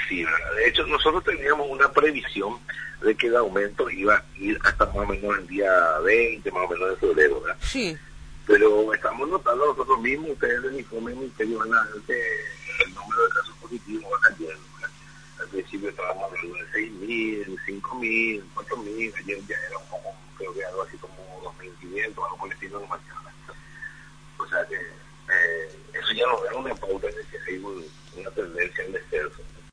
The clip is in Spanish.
así, ¿verdad? De hecho, nosotros teníamos una previsión de que el aumento iba a ir hasta más o menos el día 20, más o menos de febrero, ¿verdad? Sí. Pero estamos notando nosotros mismos, ustedes del informe del Ministerio van a ver que el número de casos positivos va cayendo, ¿verdad? Al principio estábamos hablando de 6.000, 5.000, 4.000, ayer ya era un poco, creo que algo así como 2.500, algo por el estilo, no más nada. O sea que eso ya nos da una pauta de que hay una tendencia en descenso.